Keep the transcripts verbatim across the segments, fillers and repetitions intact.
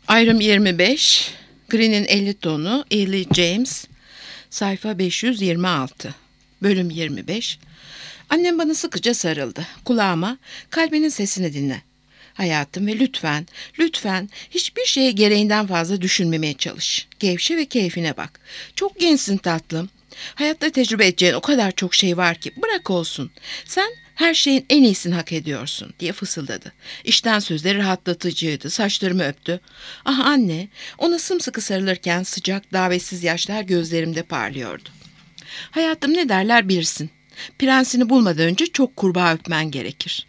Ayrım yirmi beş, Green'in elli tonu, Ely James, sayfa beş yüz yirmi altı, bölüm yirmi beş. Annem bana sıkıca sarıldı. Kulağıma, kalbinin sesini dinle. Hayatım ve lütfen, lütfen hiçbir şeye gereğinden fazla düşünmemeye çalış. Gevşe ve keyfine bak. Çok gençsin tatlım. Hayatta tecrübe edeceğin o kadar çok şey var ki bırak olsun. Sen her şeyin en iyisini hak ediyorsun diye fısıldadı. İşten sözleri rahatlatıcıydı. Saçlarımı öptü. Ah anne, ona sımsıkı sarılırken sıcak, davetsiz yaşlar gözlerimde parlıyordu. Hayatım ne derler bilirsin. Prensini bulmadan önce çok kurbağa öpmen gerekir.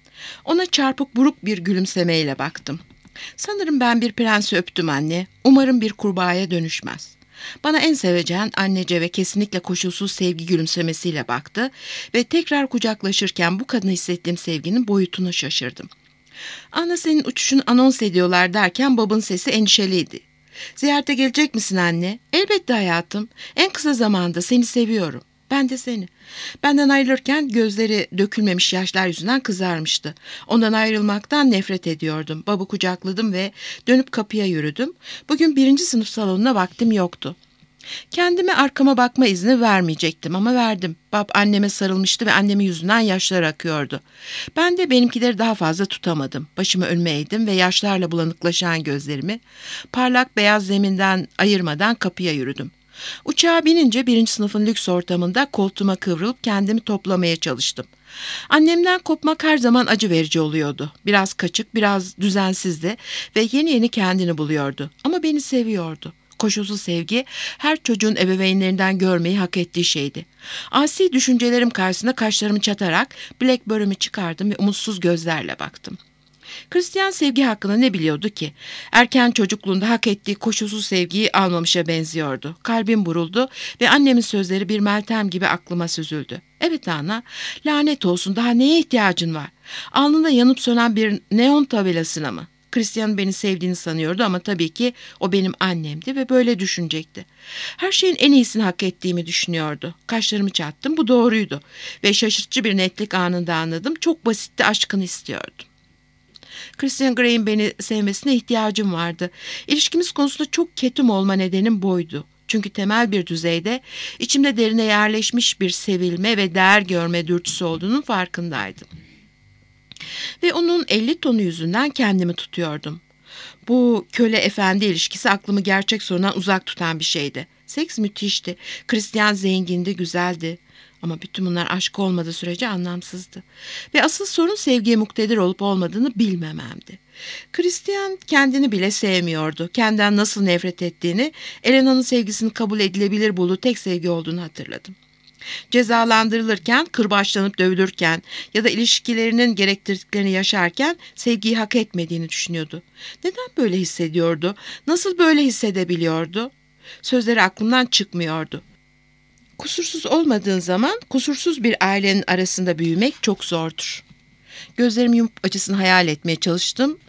Ona çarpık buruk bir gülümsemeyle baktım. Sanırım ben bir prensi öptüm anne. Umarım bir kurbağaya dönüşmez. Bana en sevecen annece ve kesinlikle koşulsuz sevgi gülümsemesiyle baktı ve tekrar kucaklaşırken bu kadına hissettiğim sevginin boyutunu şaşırdım. Ana senin uçuşunu anons ediyorlar derken babın sesi endişeliydi. Ziyarete gelecek misin anne? Elbette hayatım. En kısa zamanda seni seviyorum. Ben de seni. Benden ayrılırken gözleri dökülmemiş yaşlar yüzünden kızarmıştı. Ondan ayrılmaktan nefret ediyordum. Babı kucakladım ve dönüp kapıya yürüdüm. Bugün birinci sınıf salonuna vaktim yoktu. Kendime arkama bakma izni vermeyecektim ama verdim. Bab anneme sarılmıştı ve annemin yüzünden yaşlar akıyordu. Ben de benimkileri daha fazla tutamadım. Başımı önüme eğdim ve yaşlarla bulanıklaşan gözlerimi parlak beyaz zeminden ayırmadan kapıya yürüdüm. Uçağa binince birinci sınıfın lüks ortamında koltuğuma kıvrılıp kendimi toplamaya çalıştım. Annemden kopmak her zaman acı verici oluyordu. Biraz kaçık, biraz düzensizdi ve yeni yeni kendini buluyordu. Ama beni seviyordu. Koşulsuz sevgi her çocuğun ebeveynlerinden görmeyi hak ettiği şeydi. Asi düşüncelerim karşısında kaşlarımı çatarak Blackberry'mi çıkardım ve umutsuz gözlerle baktım. Hristiyan sevgi hakkında ne biliyordu ki? Erken çocukluğunda hak ettiği koşulsuz sevgiyi almamışa benziyordu. Kalbim buruldu ve annemin sözleri bir meltem gibi aklıma süzüldü. Evet ana, lanet olsun, daha neye ihtiyacın var? Alnında yanıp sönen bir neon tabelasına mı? Hristiyan beni sevdiğini sanıyordu ama tabii ki o benim annemdi ve böyle düşünecekti. Her şeyin en iyisini hak ettiğimi düşünüyordu. Kaşlarımı çattım, bu doğruydu. Ve şaşırtıcı bir netlik anında anladım. Çok basitti, aşkını istiyordum. Christian Grey'in beni sevmesine ihtiyacım vardı. İlişkimiz konusunda çok ketum olma nedenim buydu. Çünkü temel bir düzeyde içimde derine yerleşmiş bir sevilme ve değer görme dürtüsü olduğunun farkındaydım. Ve onun elli tonu yüzünden kendimi tutuyordum. Bu köle efendi ilişkisi aklımı gerçek sorundan uzak tutan bir şeydi. Seks müthişti. Christian zengindi, güzeldi. Ama bütün bunlar aşk olmadığı sürece anlamsızdı. Ve asıl sorun sevgiye muktedir olup olmadığını bilmememdi. Christian kendini bile sevmiyordu. Kendinden nasıl nefret ettiğini, Elena'nın sevgisini kabul edilebilir bulduğu tek sevgi olduğunu hatırladım. Cezalandırılırken, kırbaçlanıp dövülürken ya da ilişkilerinin gerektirdiklerini yaşarken sevgiyi hak etmediğini düşünüyordu. Neden böyle hissediyordu? Nasıl böyle hissedebiliyordu? Sözleri aklımdan çıkmıyordu. Kusursuz olmadığın zaman kusursuz bir ailenin arasında büyümek çok zordur. Gözlerimi yumup acısını hayal etmeye çalıştım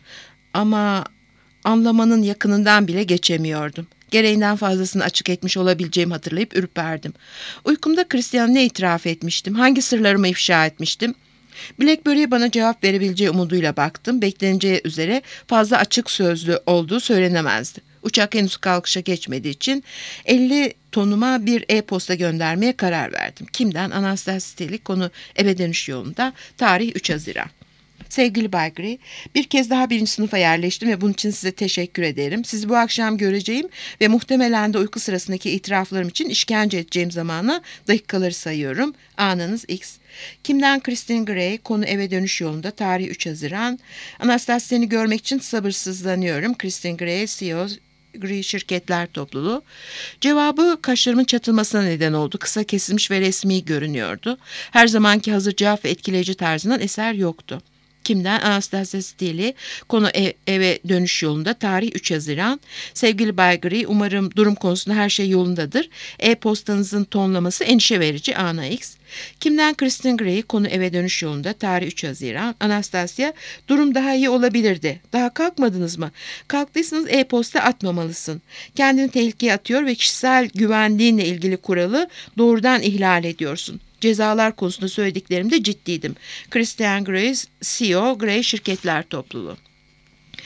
ama anlamanın yakınından bile geçemiyordum. Gereğinden fazlasını açık etmiş olabileceğimi hatırlayıp ürperdim. Uykumda Christian'a ne itiraf etmiştim, hangi sırlarımı ifşa etmiştim? Blackberry'e bana cevap verebileceği umuduyla baktım. Bekleneceği üzere fazla açık sözlü olduğu söylenemezdi. Uçak henüz kalkışa geçmediği için elli tonuma bir e-posta göndermeye karar verdim. Kimden? Anastasia Steele, konu eve dönüş yolunda, tarih üç Haziran. Sevgili Bay Grey, bir kez daha birinci sınıfa yerleştim ve bunun için size teşekkür ederim. Sizi bu akşam göreceğim ve muhtemelen de uyku sırasındaki itiraflarım için işkence edeceğim zamana dakikaları sayıyorum. Anınız X. Kimden? Christine Grey, konu eve dönüş yolunda, tarih üç Haziran. Anastasia, seni görmek için sabırsızlanıyorum. Christine Grey, C E O, Grey Şirketler Topluluğu. Cevabı kaşlarımın çatılmasına neden oldu. Kısa kesilmiş ve resmi görünüyordu. Her zamanki hazır cevap ve etkileyici tarzından eser yoktu. Kimden? Anastasia Steele, konu ev, eve dönüş yolunda, tarih üç Haziran. Sevgili Bay Grey, umarım durum konusunda her şey yolundadır. E-postanızın tonlaması endişe verici. Ana X. Kimden? Christine Grey, konu eve dönüş yolunda, tarih üç Haziran. Anastasia, durum daha iyi olabilirdi. Daha kalkmadınız mı? Kalktıysanız e-posta atmamalısın. Kendini tehlikeye atıyor ve kişisel güvenliğinle ilgili kuralı doğrudan ihlal ediyorsun. Cezalar konusunda söylediklerimde ciddiydim. Christian Grey, C E O, Grey Şirketler Topluluğu.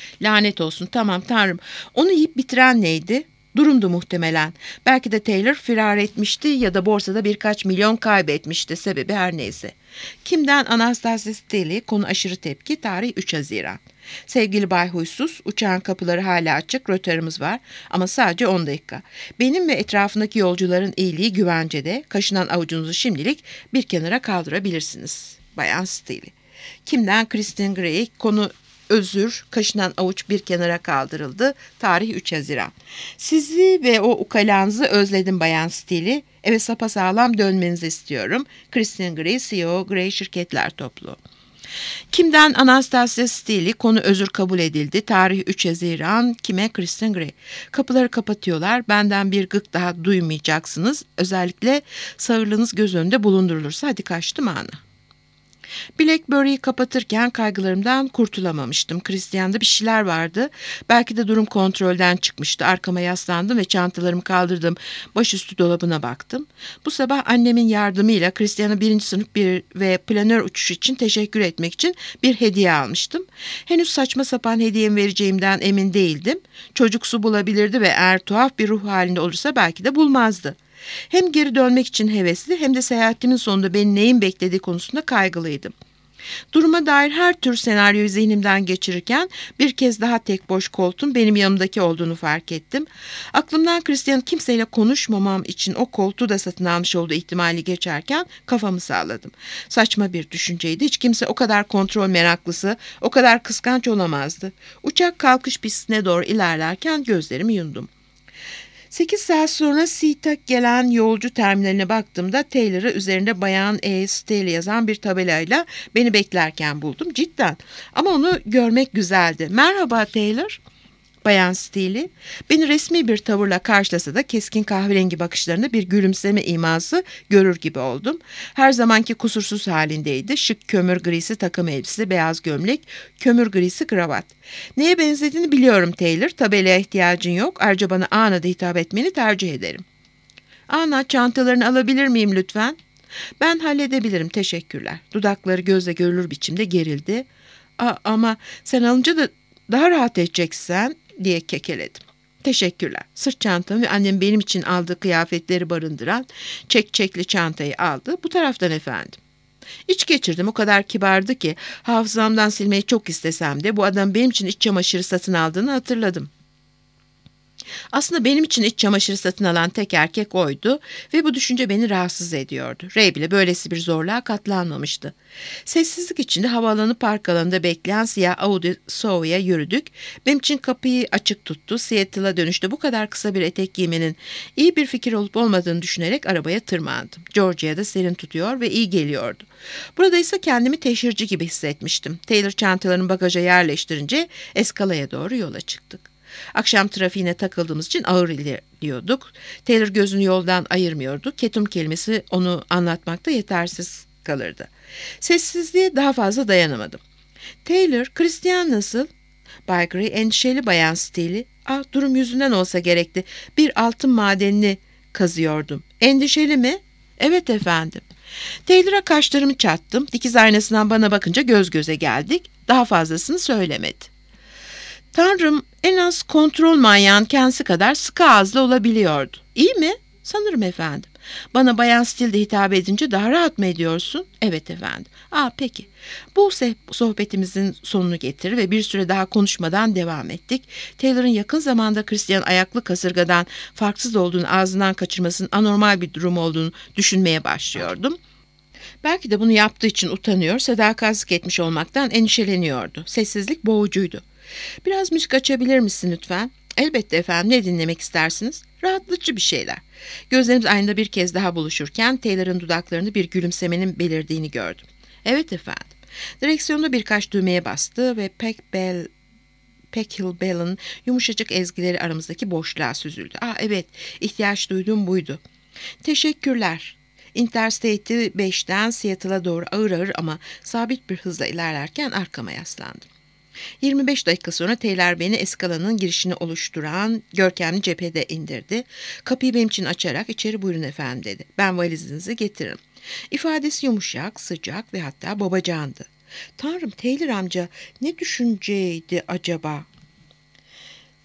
Lanet olsun, tamam Tanrım. Onu yiyip bitiren neydi? Durumdu muhtemelen. Belki de Taylor firar etmişti ya da borsada birkaç milyon kaybetmişti. Sebebi her neyse. Kim'den Anastasia Steele, konu aşırı tepki, tarih üç Haziran. Sevgili Bay Huysuz, uçağın kapıları hala açık, rötarımız var ama sadece on dakika. Benim ve etrafındaki yolcuların iyiliği güvencede, kaşınan avucunuzu şimdilik bir kenara kaldırabilirsiniz. Bayan Steele. Kim'den Kristen Gray, konu özür, kaşınan avuç bir kenara kaldırıldı. Tarih üç Haziran. Sizi ve o ukalanızı özledim Bayan Steele. Eve sapasağlam dönmenizi istiyorum. Kristen Gray, C E O, Gray Şirketler Topluluğu. Kim'den Anastasia Steele, konu özür kabul edildi. Tarih üç Haziran. Kime? Kristen Gray. Kapıları kapatıyorlar. Benden bir gık daha duymayacaksınız. Özellikle sağırlığınız göz önünde bulundurulursa. Hadi kaçtım ana. Blackberry'i kapatırken kaygılarımdan kurtulamamıştım. Christian'da bir şeyler vardı. Belki de durum kontrolden çıkmıştı. Arkama yaslandım ve çantalarımı kaldırdım. Başüstü dolabına baktım. Bu sabah annemin yardımıyla Christian'a birinci sınıf bir ve planör uçuşu için teşekkür etmek için bir hediye almıştım. Henüz saçma sapan hediyemi vereceğimden emin değildim. Çocuksu bulabilirdi ve eğer tuhaf bir ruh halinde olursa belki de bulmazdı. Hem geri dönmek için hevesli hem de seyahatimin sonunda beni neyin beklediği konusunda kaygılıydım. Duruma dair her tür senaryoyu zihnimden geçirirken bir kez daha tek boş koltuğun benim yanımdaki olduğunu fark ettim. Aklımdan Christian kimseyle konuşmamam için o koltuğu da satın almış olduğu ihtimali geçerken kafamı salladım. Saçma bir düşünceydi. Hiç kimse o kadar kontrol meraklısı, o kadar kıskanç olamazdı. Uçak kalkış pistine doğru ilerlerken gözlerimi yumdum. Sekiz saat sonra SeaTac gelen yolcu terminaline baktığımda Taylor'ı üzerinde Bayan E. Steele yazan bir tabelayla beni beklerken buldum. Cidden. Ama onu görmek güzeldi. Merhaba Taylor. Bayan Steele beni resmi bir tavırla karşılasa da keskin kahverengi bakışlarında bir gülümseme iması görür gibi oldum. Her zamanki kusursuz halindeydi. Şık kömür grisi takım elbise, beyaz gömlek, kömür grisi kravat. Neye benzediğini biliyorum Taylor. Tabelaya ihtiyacın yok. Ayrıca bana Anna da hitap etmeni tercih ederim. Anna, çantalarını alabilir miyim lütfen? Ben halledebilirim, teşekkürler. Dudakları gözle görülür biçimde gerildi. A- ama sen alınca da daha rahat edeceksen diye kekeledim. Teşekkürler. Sırt çantamı ve annem benim için aldığı kıyafetleri barındıran çek çekli çantayı aldı. Bu taraftan efendim. İç geçirdim. O kadar kibardı ki hafızamdan silmeyi çok istesem de bu adam benim için iç çamaşırı satın aldığını hatırladım. Aslında benim için iç çamaşırı satın alan tek erkek oydu ve bu düşünce beni rahatsız ediyordu. Ray bile böylesi bir zorluğa katlanmamıştı. Sessizlik içinde havaalanı park alanında bekleyen siyah Audi Sova'ya yürüdük. Benim için kapıyı açık tuttu. Seattle'a dönüşte bu kadar kısa bir etek giymenin iyi bir fikir olup olmadığını düşünerek arabaya tırmandım. Georgia'da serin tutuyor ve iyi geliyordu. Burada ise kendimi teşhirci gibi hissetmiştim. Taylor çantalarını bagaja yerleştirince eskalaya doğru yola çıktık. Akşam trafiğine takıldığımız için ağır ilerliyorduk. Taylor gözünü yoldan ayırmıyordu. Ketum kelimesi onu anlatmakta yetersiz kalırdı. Sessizliğe daha fazla dayanamadım. Taylor, Christian nasıl? Bay Gray endişeli Bayan Steele. Ah, durum yüzünden olsa gerekti. Bir altın madenini kazıyordum. Endişeli mi? Evet efendim. Taylor'a kaşlarımı çattım. Dikiz aynasından bana bakınca göz göze geldik. Daha fazlasını söylemedi. Tanrım, en az kontrol manyağın kendisi kadar sıkı ağızlı olabiliyordu. İyi mi? Sanırım efendim. Bana Bayan Steele hitap edince daha rahat mı ediyorsun? Evet efendim. Aa, peki. Bu sohbetimizin sonunu getirir ve bir süre daha konuşmadan devam ettik. Taylor'ın yakın zamanda Christian ayaklı kasırgadan farksız olduğunu ağzından kaçırmasının anormal bir durum olduğunu düşünmeye başlıyordum. Belki de bunu yaptığı için utanıyor, sadakatsizlik etmiş olmaktan endişeleniyordu. Sessizlik boğucuydu. Biraz müzik açabilir misin lütfen? Elbette efendim, ne dinlemek istersiniz? Rahatlatıcı bir şeyler. Gözlerimiz aynada bir kez daha buluşurken Taylor'ın dudaklarında bir gülümsemenin belirdiğini gördüm. Evet efendim. Direksiyonda birkaç düğmeye bastı ve Peck Bell, Peckhill Bell'ın yumuşacık ezgileri aramızdaki boşluğa süzüldü. Aa evet, ihtiyaç duyduğum buydu. Teşekkürler. Interstate beşten Seattle'a doğru ağır ağır ama sabit bir hızla ilerlerken arkama yaslandım. yirmi beş dakika sonra Taylor beni eskalanın girişini oluşturan görkemli cephede indirdi. Kapıyı benim için açarak içeri buyurun efendim dedi. Ben valizinizi getiririm. İfadesi yumuşak, sıcak ve hatta babacandı. Tanrım, Taylor amca ne düşünceydi acaba?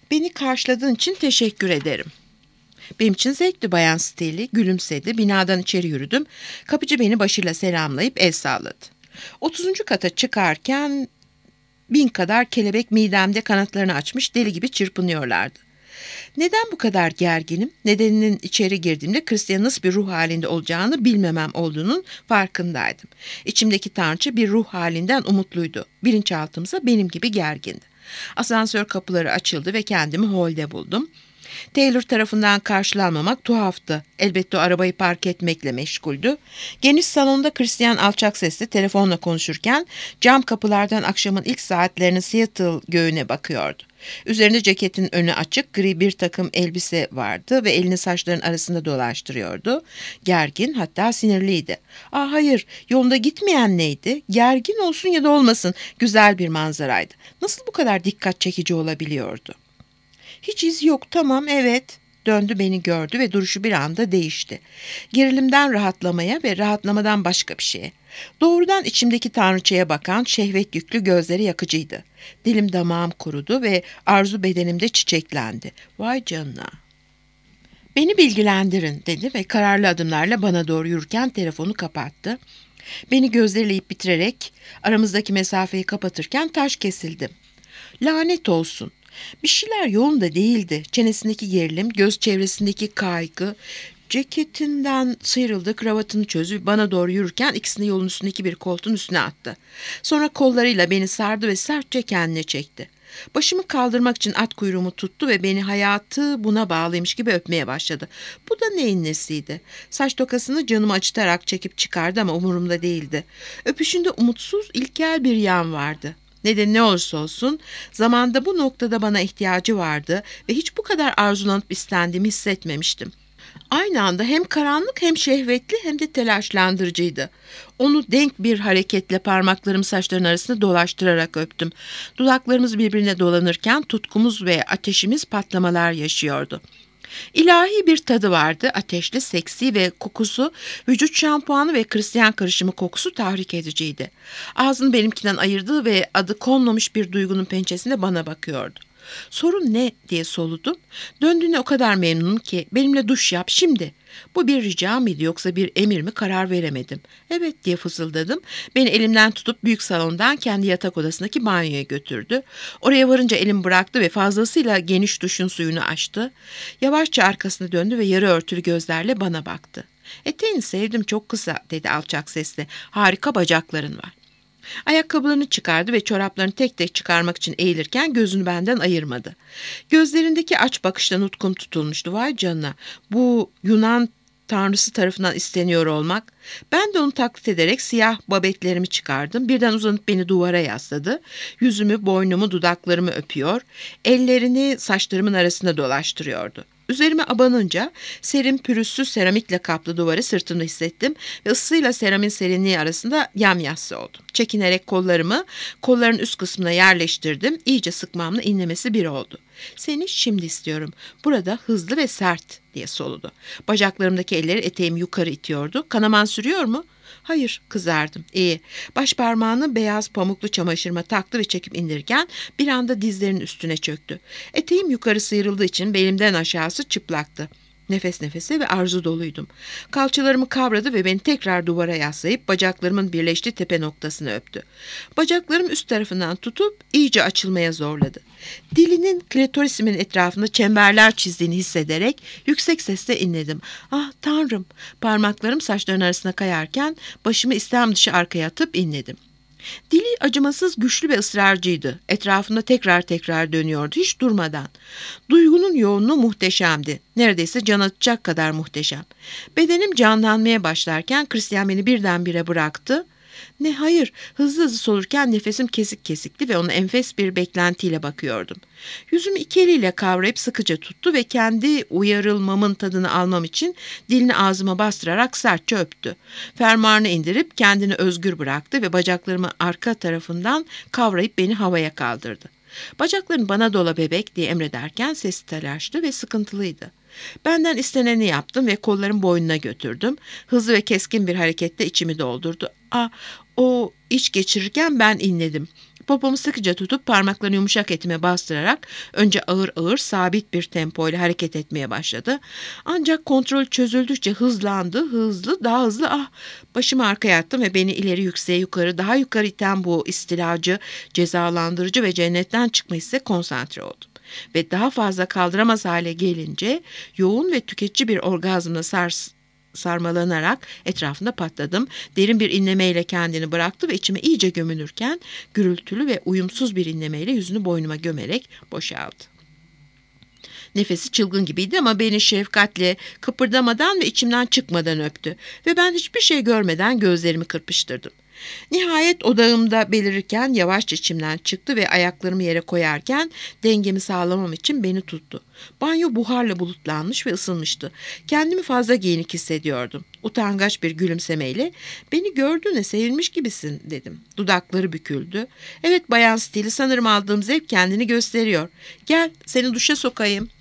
Beni karşıladığın için teşekkür ederim. Benim için zevkti Bayan Staley, gülümsedi. Binadan içeri yürüdüm. Kapıcı beni başıyla selamlayıp el salladı. otuzuncu kata çıkarken bin kadar kelebek midemde kanatlarını açmış deli gibi çırpınıyorlardı. Neden bu kadar gerginim? Nedeninin içeri girdiğimde Christian'ın nasıl bir ruh halinde olacağını bilmemem olduğunun farkındaydım. İçimdeki tanrıça bir ruh halinden umutluydu. Bilinçaltımsa benim gibi gergindi. Asansör kapıları açıldı ve kendimi holde buldum. Taylor tarafından karşılanmamak tuhaftı. Elbette o arabayı park etmekle meşguldü. Geniş salonda Christian alçak sesle telefonla konuşurken cam kapılardan akşamın ilk saatlerinin Seattle göğüne bakıyordu. Üzerinde ceketin önü açık, gri bir takım elbise vardı ve elini saçların arasında dolaştırıyordu. Gergin, hatta sinirliydi. "Aa, hayır, yolunda gitmeyen neydi? Gergin olsun ya da olmasın, güzel bir manzaraydı. Nasıl bu kadar dikkat çekici olabiliyordu?" "Hiç iz yok, tamam, evet." Döndü, beni gördü ve duruşu bir anda değişti. Gerilimden rahatlamaya ve rahatlamadan başka bir şeye. Doğrudan içimdeki tanrıçaya bakan şehvet yüklü gözleri yakıcıydı. Dilim damağım kurudu ve arzu bedenimde çiçeklendi. "Vay canına." "Beni bilgilendirin," dedi ve kararlı adımlarla bana doğru yürürken telefonu kapattı. Beni gözleriyle yiyip bitirerek aramızdaki mesafeyi kapatırken taş kesildim. Lanet olsun. Bir şeyler yolunda değildi. Çenesindeki gerilim, göz çevresindeki kaygı, ceketinden sıyrıldı, kravatını çözüp bana doğru yürürken ikisini yolun üstündeki bir koltuğun üstüne attı. Sonra kollarıyla beni sardı ve sertçe kendine çekti. Başımı kaldırmak için at kuyruğumu tuttu ve beni hayatı buna bağlıymış gibi öpmeye başladı. Bu da neyin nesiydi? Saç tokasını canımı acıtarak çekip çıkardı ama umurumda değildi. Öpüşünde umutsuz, ilkel bir yan vardı. Neden ne olursa olsun zamanda bu noktada bana ihtiyacı vardı ve hiç bu kadar arzulanıp istendiğimi hissetmemiştim. Aynı anda hem karanlık hem şehvetli hem de telaşlandırıcıydı. Onu denk bir hareketle parmaklarımı saçların arasında dolaştırarak öptüm. Dudaklarımız birbirine dolanırken tutkumuz ve ateşimiz patlamalar yaşıyordu. İlahi bir tadı vardı, ateşli, seksi ve kokusu, vücut şampuanı ve Christian karışımı kokusu tahrik ediciydi. Ağzını benimkinden ayırdı ve adı konmamış bir duygunun pençesinde bana bakıyordu. "Sorun ne?" diye soludum. Döndüğüne o kadar memnunum ki "Benimle duş yap şimdi." Bu bir rica mıydı yoksa bir emir mi, karar veremedim. "Evet," diye fısıldadım. Beni elimden tutup büyük salondan kendi yatak odasındaki banyoya götürdü. Oraya varınca elim bıraktı ve fazlasıyla geniş duşun suyunu açtı. Yavaşça arkasına döndü ve yarı örtülü gözlerle bana baktı. "Eteğini sevdim, çok kısa," dedi alçak sesle. "Harika bacakların var." Ayakkabılarını çıkardı ve çoraplarını tek tek çıkarmak için eğilirken gözünü benden ayırmadı. Gözlerindeki aç bakışla nutkum tutulmuştu. "Vay canına, bu Yunan tanrısı tarafından isteniyor olmak." Ben de onu taklit ederek siyah babetlerimi çıkardım. Birden uzanıp beni duvara yasladı. Yüzümü, boynumu, dudaklarımı öpüyor. Ellerini saçlarımın arasında dolaştırıyordu. Üzerime abanınca serin pürüzsüz seramikle kaplı duvarı sırtımda hissettim ve ısıyla seramin serinliği arasında yamyassı oldum. Çekinerek kollarımı kolların üst kısmına yerleştirdim. İyice sıkmamla inlemesi bir oldu. "Seni şimdi istiyorum. Burada hızlı ve sert," diye soludu. Bacaklarımdaki elleri eteğimi yukarı itiyordu. "Kanaman sürüyor mu?" "Hayır," kızardım. "İyi." Baş parmağını beyaz pamuklu çamaşırıma taktı ve çekip indirirken bir anda dizlerinin üstüne çöktü. Eteğim yukarı sıyrıldığı için belimden aşağısı çıplaktı. Nefes nefese ve arzu doluydum. Kalçalarımı kavradı ve beni tekrar duvara yaslayıp bacaklarımın birleştiği tepe noktasını öptü. Bacaklarım üst tarafından tutup iyice açılmaya zorladı. Dilinin klitorisimin etrafında çemberler çizdiğini hissederek yüksek sesle inledim. "Ah Tanrım!" Parmaklarım saçların arasına kayarken başımı istem dışı arkaya atıp inledim. Dili acımasız, güçlü ve ısrarcıydı. Etrafında tekrar tekrar dönüyordu, hiç durmadan. Duygunun yoğunluğu muhteşemdi. Neredeyse can atacak kadar muhteşem. Bedenim canlanmaya başlarken Christian beni birdenbire bıraktı. Ne hayır, hızlı hızlı solurken nefesim kesik kesikti ve ona enfes bir beklentiyle bakıyordum. Yüzümü iki eliyle kavrayıp sıkıca tuttu ve kendi uyarılmamın tadını almam için dilini ağzıma bastırarak sertçe öptü. Fermuarını indirip kendini özgür bıraktı ve bacaklarımı arka tarafından kavrayıp beni havaya kaldırdı. "Bacakların bana dola bebek," diye emrederken sesi telaşlı ve sıkıntılıydı. Benden isteneni yaptım ve kollarımı boynuna götürdüm. Hızlı ve keskin bir hareketle içimi doldurdu. "Ah!" O iç geçirirken ben inledim. Popomu sıkıca tutup parmaklarını yumuşak etime bastırarak önce ağır ağır sabit bir tempoyla hareket etmeye başladı. Ancak kontrol çözüldükçe hızlandı, hızlı, daha hızlı. Ah, başımı arkaya attım ve beni ileri yükseğe yukarı, daha yukarı iten bu istilacı, cezalandırıcı ve cennetten çıkma hisse konsantre oldum. Ve daha fazla kaldıramaz hale gelince yoğun ve tüketici bir orgazmla sars sarmalanarak etrafında patladım. Derin bir inlemeyle kendini bıraktı ve içime iyice gömülürken gürültülü ve uyumsuz bir inlemeyle yüzünü boynuma gömerek boşaldı. Nefesi çılgın gibiydi ama beni şefkatle kıpırdamadan ve içimden çıkmadan öptü ve ben hiçbir şey görmeden gözlerimi kırpıştırdım. Nihayet odağımda belirirken yavaşça içimden çıktı ve ayaklarımı yere koyarken dengemi sağlamam için beni tuttu. Banyo buharla bulutlanmış ve ısınmıştı. Kendimi fazla giyinik hissediyordum. Utangaç bir gülümsemeyle "Beni gördüğüne sevinmiş gibisin," dedim. Dudakları büküldü. "Evet Bayan Steele, sanırım aldığım zevk kendini gösteriyor. Gel seni duşa sokayım."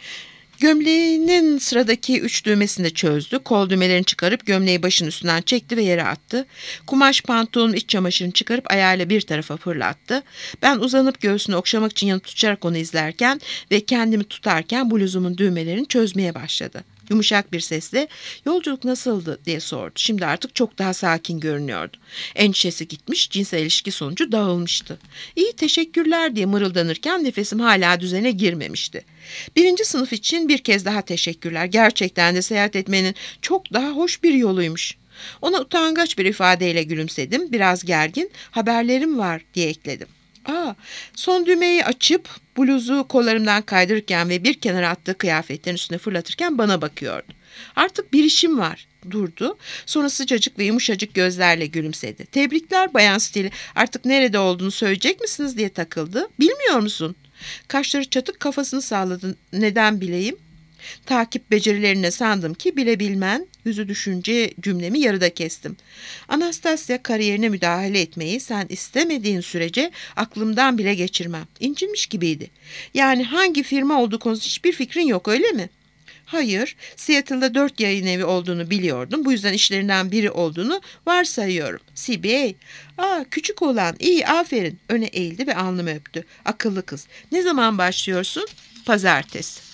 Gömleğinin sıradaki üç düğmesini de çözdü. Kol düğmelerini çıkarıp gömleği başının üstünden çekti ve yere attı. Kumaş pantolonun iç çamaşırını çıkarıp ayağıyla bir tarafa fırlattı. Ben uzanıp göğsünü okşamak için yanıp tutarak onu izlerken ve kendimi tutarken bluzumun düğmelerini çözmeye başladı. Yumuşak bir sesle "Yolculuk nasıldı?" diye sordu. Şimdi artık çok daha sakin görünüyordu. Endişesi gitmiş, cinsel ilişki sonucu dağılmıştı. "İyi, teşekkürler," diye mırıldanırken nefesim hala düzene girmemişti. "Birinci sınıf için bir kez daha teşekkürler. Gerçekten de seyahat etmenin çok daha hoş bir yoluymuş." Ona utangaç bir ifadeyle gülümsedim. Biraz gergin, "Haberlerim var," diye ekledim. Aa, son düğmeyi açıp bluzu kollarımdan kaydırırken ve bir kenara attığı kıyafetlerin üstüne fırlatırken bana bakıyordu. "Artık bir işim var." Durdu. Sonra sıcacık ve yumuşacık gözlerle gülümsedi. "Tebrikler Bayan Steele. Artık nerede olduğunu söyleyecek misiniz?" diye takıldı. "Bilmiyor musun?" Kaşları çatık, kafasını salladı. "Neden bileyim?" Takip becerilerine sandım ki bilebilmen, yüzü düşünce cümlemi yarıda kestim. "Anastasia kariyerine müdahale etmeyi sen istemediğin sürece aklımdan bile geçirmem." İncinmiş gibiydi. "Yani hangi firma olduğu konusunda hiçbir fikrin yok, öyle mi?" "Hayır, Seattle'da dört yayın evi olduğunu biliyordum. Bu yüzden işlerinden biri olduğunu varsayıyorum." C B A. "Aa, küçük olan, iyi, aferin." Öne eğildi ve alnımı öptü. "Akıllı kız. Ne zaman başlıyorsun?" "Pazartesi."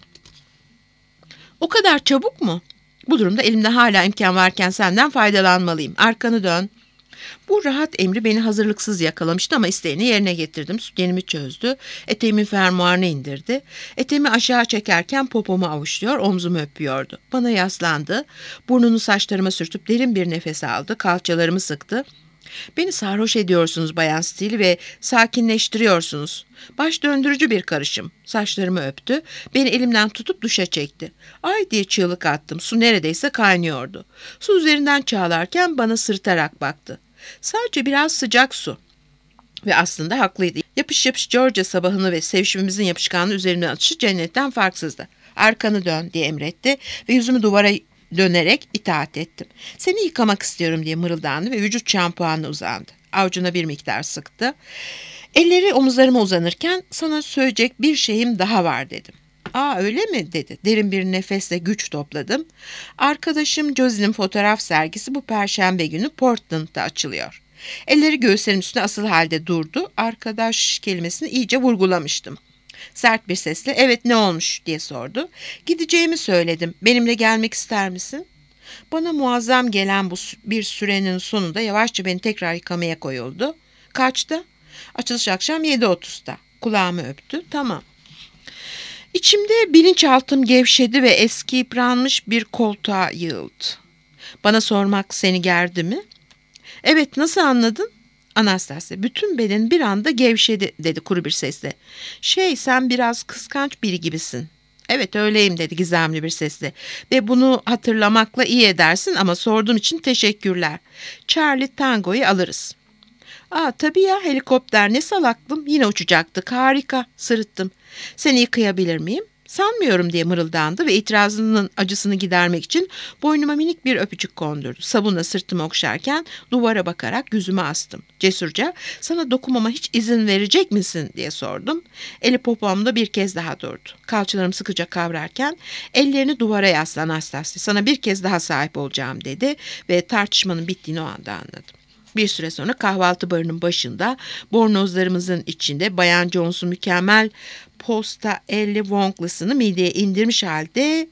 "O kadar çabuk mu?" "Bu durumda elimde hala imkan varken senden faydalanmalıyım. Arkanı dön." Bu rahat emri beni hazırlıksız yakalamıştı ama isteğini yerine getirdim. Sütyenimi çözdü. Eteğimin fermuarını indirdi. Eteğimi aşağı çekerken popomu avuçluyor, omzumu öpüyordu. Bana yaslandı. Burnunu saçlarıma sürtüp derin bir nefes aldı. Kalçalarımı sıktı. "Beni sarhoş ediyorsunuz Bayan Steele ve sakinleştiriyorsunuz." Baş döndürücü bir karışım. Saçlarımı öptü. Beni elimden tutup duşa çekti. "Ay," diye çığlık attım. Su neredeyse kaynıyordu. Su üzerinden çağlarken bana sırıtarak baktı. "Sadece biraz sıcak su." Ve aslında haklıydı. Yapış yapış Georgia sabahını ve sevişimimizin yapışkanlığı üzerine atışı cennetten farksızdı. "Arkanı dön," diye emretti ve yüzümü duvara dönerek itaat ettim. "Seni yıkamak istiyorum," diye mırıldandı ve vücut şampuanına uzandı. Avucuna bir miktar sıktı. Elleri omuzlarıma uzanırken "Sana söyleyecek bir şeyim daha var," dedim. "Aa, öyle mi?" dedi. Derin bir nefesle güç topladım. "Arkadaşım Josie'nin fotoğraf sergisi bu perşembe günü Portland'da açılıyor." Elleri göğüslerim üstüne asılı halde durdu. Arkadaş kelimesini iyice vurgulamıştım. Sert bir sesle "Evet, ne olmuş?" diye sordu. "Gideceğimi söyledim. Benimle gelmek ister misin?" Bana muazzam gelen bu bir sürenin sonunda yavaşça beni tekrar yıkamaya koyuldu. "Kaçta?" "Açılış akşam yedi otuzda." Kulağımı öptü. "Tamam." İçimde bilinçaltım gevşedi ve eski yıpranmış bir koltuğa yığıldı. "Bana sormak seni gerdi mi?" "Evet, nasıl anladın?" "Anastasia, bütün beden bir anda gevşedi," dedi kuru bir sesle. "Şey, sen biraz kıskanç biri gibisin." "Evet, öyleyim," dedi gizemli bir sesle. "Ve bunu hatırlamakla iyi edersin ama sorduğun için teşekkürler. Charlie Tango'yu alırız." "Aa, tabii ya, helikopter, ne salaklım, yine uçacaktık, harika," sırıttım. "Seni yıkayabilir miyim?" "Sanmıyorum," diye mırıldandı ve itirazının acısını gidermek için boynuma minik bir öpücük kondurdu. Sabunla sırtımı okşarken duvara bakarak yüzümü astım. Cesurca "Sana dokunmama hiç izin verecek misin?" diye sordum. Eli popomda bir kez daha durdu. Kalçalarımı sıkıca kavrarken "Ellerini duvara yaslan Anastasia, sana bir kez daha sahip olacağım," dedi ve tartışmanın bittiğini o anda anladım. Bir süre sonra kahvaltı barının başında, bornozlarımızın içinde Bayan Jones'un mükemmel posta elli wonklısını mideye indirmiş halde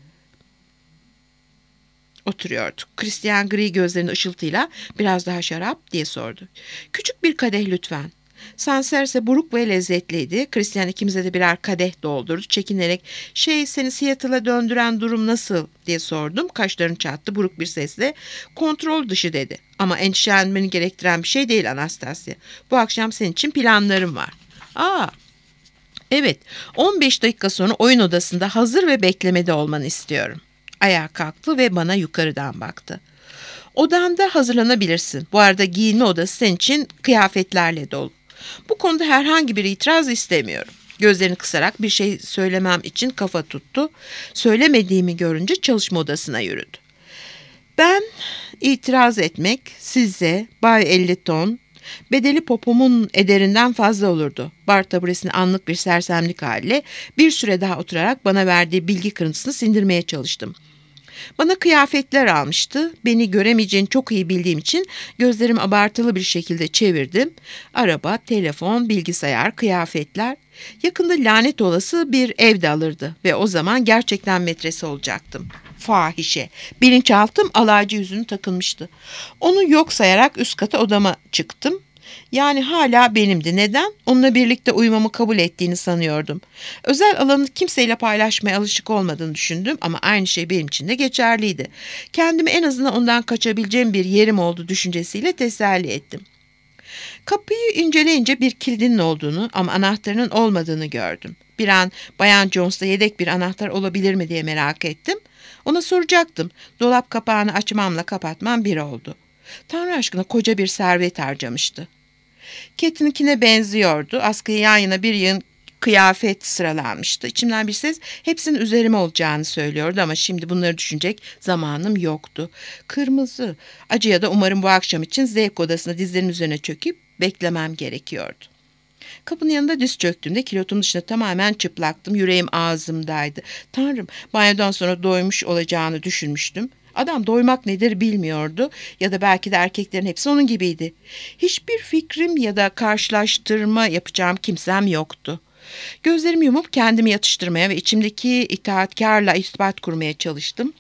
oturuyorduk. Christian gri gözlerinin ışıltıyla "Biraz daha şarap?" diye sordu. "Küçük bir kadeh lütfen." Sancerre buruk ve lezzetliydi. Christian ikimize de birer kadeh doldurdu. Çekinerek "Şey, seni Seattle'a döndüren durum nasıl?" diye sordum. Kaşlarını çattı buruk bir sesle. "Kontrol dışı" dedi. "Ama endişelenmeni gerektiren bir şey değil Anastasia. Bu akşam senin için planlarım var." "Aa, evet, on beş dakika sonra oyun odasında hazır ve beklemede olmanı istiyorum." Ayağa kalktı ve bana yukarıdan baktı. "Odanda hazırlanabilirsin. Bu arada giyinme odası senin için kıyafetlerle dolu. Bu konuda herhangi bir itiraz istemiyorum." Gözlerini kısarak bir şey söylemem için kafa tuttu. Söylemediğimi görünce çalışma odasına yürüdü. "Ben itiraz etmek size Bay Elliton, bedeli popomun ederinden fazla olurdu." Bar taburesini anlık bir sersemlik haliyle bir süre daha oturarak bana verdiği bilgi kırıntısını sindirmeye çalıştım. Bana kıyafetler almıştı. Beni göremeyeceğini çok iyi bildiğim için gözlerimi abartılı bir şekilde çevirdim. Araba, telefon, bilgisayar, kıyafetler. Yakında lanet olası bir ev de alırdı ve o zaman gerçekten metresi olacaktım. Fahişe. Bilinçaltım alaycı yüzünü takılmıştı. Onu yok sayarak üst kata odama çıktım. Yani hala benimdi. Neden? Onunla birlikte uyumamı kabul ettiğini sanıyordum. Özel alanı kimseyle paylaşmaya alışık olmadığını düşündüm ama aynı şey benim için de geçerliydi. Kendimi en azından ondan kaçabileceğim bir yerim olduğu düşüncesiyle teselli ettim. Kapıyı inceleyince bir kilidinin olduğunu ama anahtarının olmadığını gördüm. Bir an Bayan Jones'ta yedek bir anahtar olabilir mi diye merak ettim. Ona soracaktım. Dolap kapağını açmamla kapatmam bir oldu. Tanrı aşkına koca bir servet harcamıştı. Kate'inkine benziyordu. Askıya yan yana bir yığın kıyafet sıralanmıştı. İçimden bir ses hepsinin üzerime olacağını söylüyordu ama şimdi bunları düşünecek zamanım yoktu. Kırmızı. Acıya da umarım bu akşam için zevk odasında dizlerimin üzerine çöküp beklemem gerekiyordu. Kapının yanında diz çöktüğümde kilotun dışında tamamen çıplaktım. Yüreğim ağzımdaydı. Tanrım, banyodan sonra doymuş olacağını düşünmüştüm. Adam doymak nedir bilmiyordu ya da belki de erkeklerin hepsi onun gibiydi. Hiçbir fikrim ya da karşılaştırma yapacağım kimsem yoktu. Gözlerimi yumup kendimi yatıştırmaya ve içimdeki itaatkarla irtibat kurmaya çalıştım.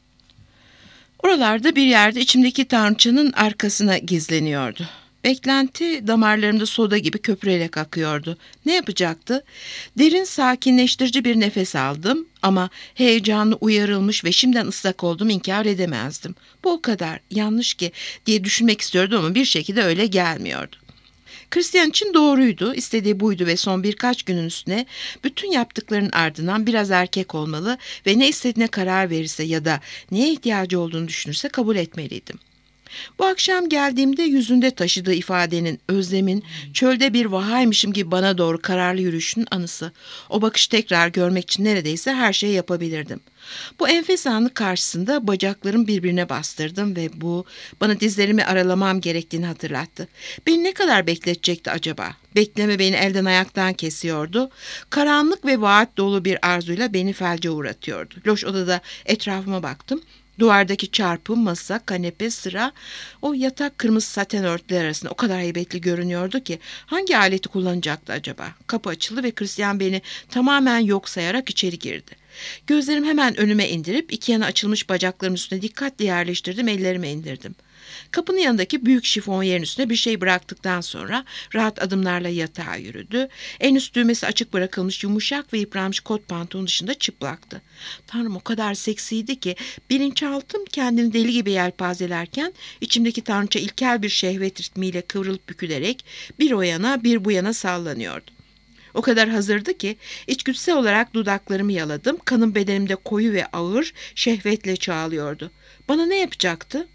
Oralarda bir yerde içimdeki tanrıçanın arkasına gizleniyordu. Beklenti damarlarımda soda gibi köpürerek akıyordu. Ne yapacaktı? Derin, sakinleştirici bir nefes aldım ama heyecanlı uyarılmış ve şimdiden ıslak olduğumu inkar edemezdim. Bu o kadar yanlış ki diye düşünmek istiyordum ama bir şekilde öyle gelmiyordu. Christian için doğruydu, istediği buydu ve son birkaç günün üstüne bütün yaptıklarının ardından biraz erkek olmalı ve ne istediğine karar verirse ya da neye ihtiyacı olduğunu düşünürse kabul etmeliydim. Bu akşam geldiğimde yüzünde taşıdığı ifadenin, özlemin, çölde bir vahaymışım gibi bana doğru kararlı yürüyüşünün anısı. O bakışı tekrar görmek için neredeyse her şeyi yapabilirdim. Bu enfes anı karşısında bacaklarımı birbirine bastırdım ve bu bana dizlerimi aralamam gerektiğini hatırlattı. Beni ne kadar bekletecekti acaba? Bekleme beni elden ayaktan kesiyordu. Karanlık ve vaat dolu bir arzuyla beni felce uğratıyordu. Loş odada etrafıma baktım. Duvardaki çarpı, masa, kanepe, sıra, o yatak kırmızı saten örtüler arasında o kadar heybetli görünüyordu ki hangi aleti kullanacaktı acaba? Kapı açıldı ve Christian beni tamamen yok sayarak içeri girdi. Gözlerimi hemen önüme indirip iki yana açılmış bacaklarımın üstüne dikkatle yerleştirdim, ellerimi indirdim. Kapının yanındaki büyük şifon yerin üstüne bir şey bıraktıktan sonra rahat adımlarla yatağa yürüdü. En üst düğmesi açık bırakılmış yumuşak ve yıpranmış kot pantolon dışında çıplaktı. Tanrım, o kadar seksiydi ki bilinçaltım kendini deli gibi yelpazelerken içimdeki tanrıça ilkel bir şehvet ritmiyle kıvrılıp bükülerek bir o yana bir bu yana sallanıyordu. O kadar hazırdı ki içgüdüsel olarak dudaklarımı yaladım. Kanım bedenimde koyu ve ağır şehvetle çağlıyordu. Bana ne yapacaktı?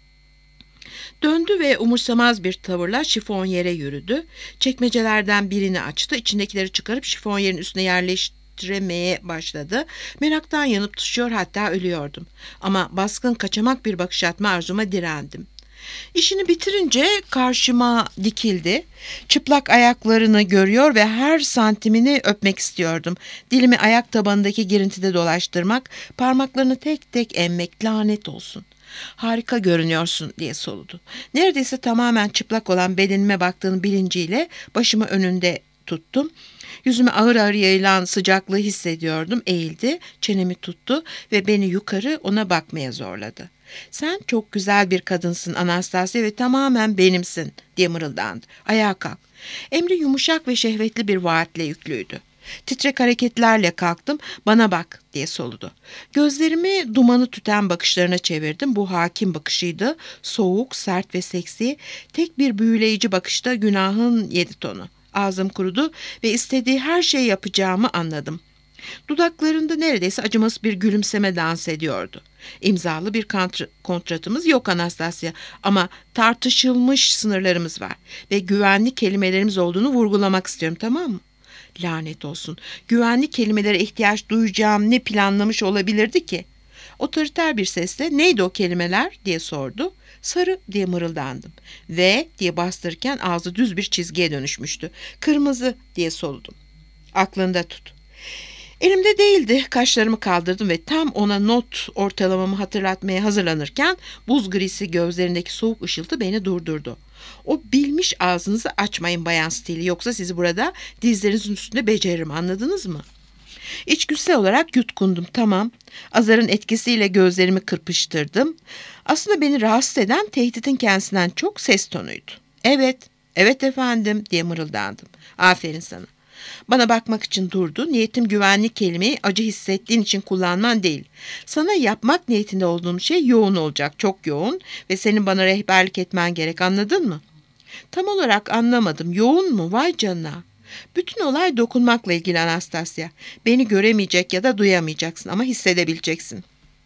Döndü ve umursamaz bir tavırla şifonyere yürüdü. Çekmecelerden birini açtı. İçindekileri çıkarıp şifonyerin üstüne yerleştirmeye başladı. Meraktan yanıp tutuşuyor, hatta ölüyordum. Ama baskın, kaçamak bir bakış atma arzuma direndim. İşini bitirince karşıma dikildi. Çıplak ayaklarını görüyor ve her santimini öpmek istiyordum. Dilimi ayak tabanındaki girintide dolaştırmak, parmaklarını tek tek emmek, lanet olsun. Harika görünüyorsun diye soludu. Neredeyse tamamen çıplak olan bedenime baktığının bilinciyle başımı önünde tuttum. Yüzüme ağır ağır yayılan sıcaklığı hissediyordum. Eğildi, çenemi tuttu ve beni yukarı ona bakmaya zorladı. Sen çok güzel bir kadınsın Anastasia ve tamamen benimsin diye mırıldandı. Ayağa kalk. Emri yumuşak ve şehvetli bir vaatle yüklüydü. Titrek hareketlerle kalktım. Bana bak diye soludu. Gözlerimi dumanı tüten bakışlarına çevirdim. Bu hakim bakışıydı. Soğuk, sert ve seksi. Tek bir büyüleyici bakışta günahın yedi tonu. Ağzım kurudu ve istediği her şeyi yapacağımı anladım. Dudaklarında neredeyse acımasız bir gülümseme dans ediyordu. İmzalı bir kontr- kontratımız yok Anastasia ama tartışılmış sınırlarımız var ve güvenli kelimelerimiz olduğunu vurgulamak istiyorum, tamam mı? Lanet olsun. Güvenli kelimelere ihtiyaç duyacağım ne planlamış olabilirdi ki? Otoriter bir sesle neydi o kelimeler diye sordu. Sarı diye mırıldandım. Ve diye bastırırken ağzı düz bir çizgiye dönüşmüştü. Kırmızı diye soludum. Aklında tut. Elimde değildi. Kaşlarımı kaldırdım ve tam ona not ortalamamı hatırlatmaya hazırlanırken buz grisi gözlerindeki soğuk ışıltı beni durdurdu. O bilmiş ağzınızı açmayın Bayan Steele, yoksa sizi burada dizlerinizin üstünde beceririm, anladınız mı? İçgüdüsel olarak yutkundum, tamam. Azarın etkisiyle gözlerimi kırpıştırdım. Aslında beni rahatsız eden tehditin kendisinden çok ses tonuydu. Evet, evet efendim diye mırıldandım. Aferin sana. Bana bakmak için durdu. Niyetim güvenli kelimeyi acı hissettiğin için kullanman değil. Sana yapmak niyetinde olduğum şey yoğun olacak, çok yoğun ve senin bana rehberlik etmen gerek, anladın mı? Tam olarak anlamadım. Yoğun mu? Vay canına. Bütün olay dokunmakla ilgili Anastasia. Beni göremeyecek ya da duyamayacaksın ama hissedebileceksin.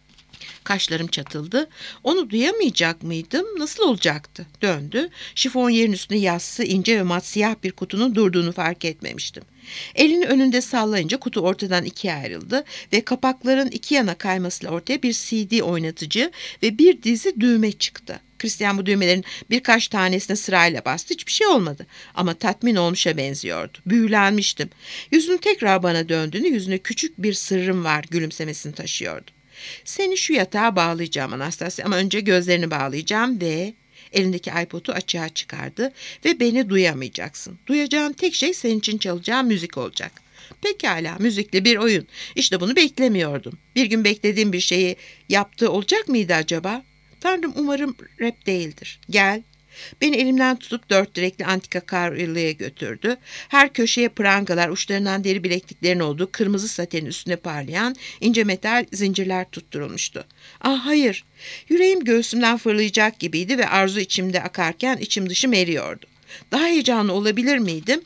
Kaşlarım çatıldı. Onu duyamayacak mıydım? Nasıl olacaktı? Döndü. Şifonyerin üstünde yassı, ince ve mat siyah bir kutunun durduğunu fark etmemiştim. Elini önünde sallayınca kutu ortadan ikiye ayrıldı ve kapakların iki yana kaymasıyla ortaya bir C D oynatıcı ve bir dizi düğme çıktı. Christian bu düğmelerin birkaç tanesine sırayla bastı. Hiçbir şey olmadı ama tatmin olmuşa benziyordu. Büyülenmiştim. Yüzünü tekrar bana döndüğünü, yüzüne küçük bir sırrım var gülümsemesini taşıyordu. Seni şu yatağa bağlayacağım Anastasia ama önce gözlerini bağlayacağım ve elindeki iPod'u açığa çıkardı ve beni duyamayacaksın. Duyacağın tek şey senin için çalacağım müzik olacak. Pekala, müzikli bir oyun. İşte bunu beklemiyordum. Bir gün beklediğim bir şeyi yaptığı olacak mıydı acaba? Tanrım, umarım rap değildir. Gel. Beni elimden tutup dört direkli antika karyolaya götürdü. Her köşeye prangalar, uçlarından deri bilekliklerin olduğu kırmızı satenin üstüne parlayan ince metal zincirler tutturulmuştu. Ah hayır, yüreğim göğsümden fırlayacak gibiydi ve arzu içimde akarken içim dışım eriyordu. Daha heyecanlı olabilir miydim?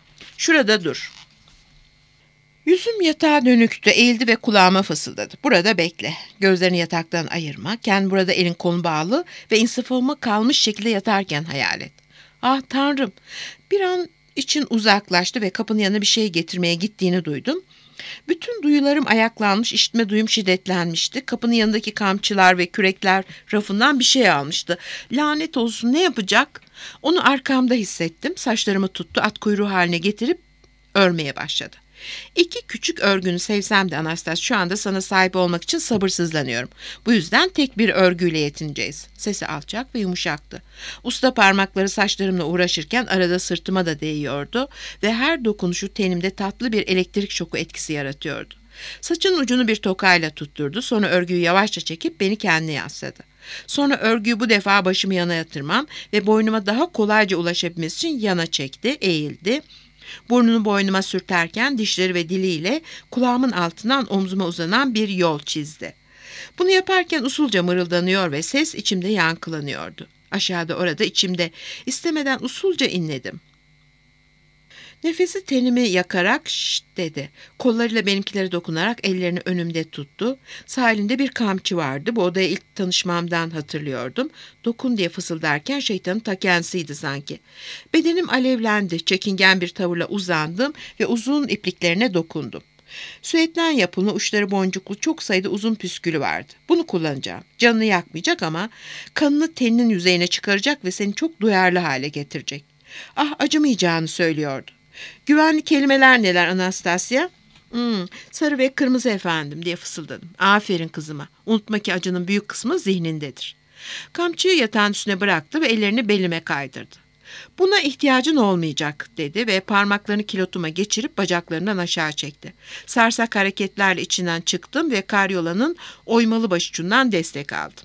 Şurada dur. Yüzüm yatağa dönüktü, eğildi ve kulağıma fısıldadı. Burada bekle. Gözlerini yataktan ayırma. Kendi burada elin kolun bağlı ve insafıma kalmış şekilde yatarken hayal et. Ah Tanrım. Bir an için uzaklaştı ve kapının yanına bir şey getirmeye gittiğini duydum. Bütün duyularım ayaklanmış, işitme duyum şiddetlenmişti. Kapının yanındaki kamçılar ve kürekler rafından bir şey almıştı. Lanet olsun, ne yapacak? Onu arkamda hissettim. Saçlarımı tuttu, at kuyruğu haline getirip örmeye başladı. İki küçük örgünü sevsem de Anastasia, şu anda sana sahip olmak için sabırsızlanıyorum. Bu yüzden tek bir örgüyle yetineceğiz. Sesi alçak ve yumuşaktı. Usta parmakları saçlarımla uğraşırken arada sırtıma da değiyordu ve her dokunuşu tenimde tatlı bir elektrik şoku etkisi yaratıyordu. Saçının ucunu bir tokayla tutturdu. Sonra örgüyü yavaşça çekip beni kendine yasladı. Sonra örgüyü bu defa başımı yana yatırmam ve boynuma daha kolayca ulaşabilmesi için yana çekti, eğildi. Burnunu boynuma sürterken dişleri ve diliyle kulağımın altından omzuma uzanan bir yol çizdi. Bunu yaparken usulca mırıldanıyor ve ses içimde yankılanıyordu. Aşağıda orada içimde istemeden usulca inledim. Nefesi tenimi yakarak şşt dedi. Kollarıyla benimkilere dokunarak ellerini önümde tuttu. Sahilinde bir kamçı vardı. Bu odaya ilk tanışmamdan hatırlıyordum. Dokun diye fısıldarken şeytanın ta kendisiydi sanki. Bedenim alevlendi. Çekingen bir tavırla uzandım ve uzun ipliklerine dokundum. Süetten yapılma, uçları boncuklu çok sayıda uzun püskülü vardı. Bunu kullanacağım. Canını yakmayacak ama kanını teninin yüzeyine çıkaracak ve seni çok duyarlı hale getirecek. Ah, acımayacağını söylüyordu. Güvenli kelimeler neler Anastasia? Hmm, sarı ve kırmızı efendim diye fısıldadım. Aferin kızıma. Unutma ki acının büyük kısmı zihnindedir. Kamçıyı yatağın üstüne bıraktı ve ellerini belime kaydırdı. Buna ihtiyacın olmayacak dedi ve parmaklarını kilotuma geçirip bacaklarımdan aşağı çekti. Sarsak hareketlerle içinden çıktım ve karyolanın oymalı başucundan destek aldım.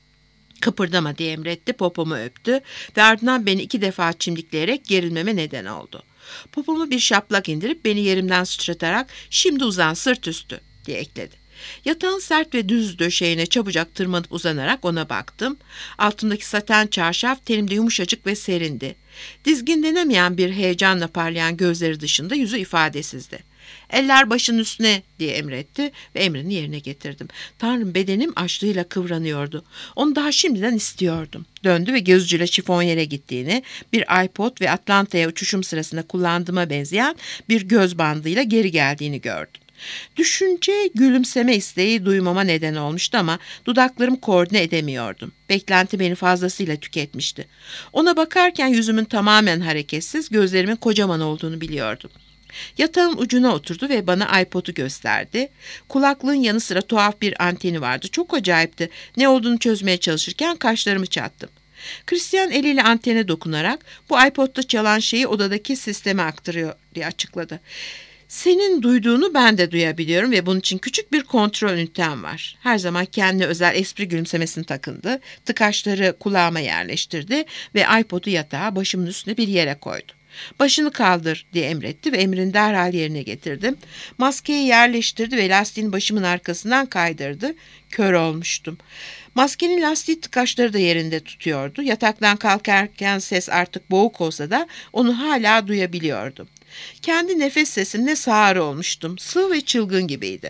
Kıpırdama diye emretti, popomu öptü ve ardından beni iki defa çimdikleyerek gerilmeme neden oldu. Popomu bir şaplak indirip beni yerimden sıçratarak şimdi uzan sırt üstü diye ekledi. Yatağın sert ve düz döşeğine çabucak tırmanıp uzanarak ona baktım. Altımdaki saten çarşaf tenimde yumuşacık ve serindi. Dizginlenemeyen bir heyecanla parlayan gözleri dışında yüzü ifadesizdi. Eller başın üstüne diye emretti ve emrini yerine getirdim. Tanrım, bedenim açlığıyla kıvranıyordu. Onu daha şimdiden istiyordum. Döndü ve göz ucuyla şifonyere gittiğini, bir iPod ve Atlanta'ya uçuşum sırasında kullandığıma benzeyen bir göz bandıyla geri geldiğini gördüm. Düşünce, gülümseme isteği duymama neden olmuştu ama dudaklarımı koordine edemiyordum. Beklenti beni fazlasıyla tüketmişti. Ona bakarken yüzümün tamamen hareketsiz, gözlerimin kocaman olduğunu biliyordum. Yatağın ucuna oturdu ve bana iPod'u gösterdi. Kulaklığın yanı sıra tuhaf bir anteni vardı. Çok acayipti. Ne olduğunu çözmeye çalışırken kaşlarımı çattım. Christian eliyle antene dokunarak bu iPod'da çalan şeyi odadaki sisteme aktarıyor diye açıkladı. Senin duyduğunu ben de duyabiliyorum ve bunun için küçük bir kontrol ünitem var. Her zaman kendine özel espri gülümsemesini takındı. Tıkaçları kulağıma yerleştirdi ve iPod'u yatağa başımın üstüne bir yere koydu. Başını kaldır diye emretti ve emrini derhal yerine getirdim. Maskeyi yerleştirdi ve lastiğini başımın arkasından kaydırdı. Kör olmuştum. Maskenin lastiği tıkaçları da yerinde tutuyordu. Yataktan kalkarken ses artık boğuk olsa da onu hala duyabiliyordum. Kendi nefes sesimle sağır olmuştum. Sığ ve çılgın gibiydi.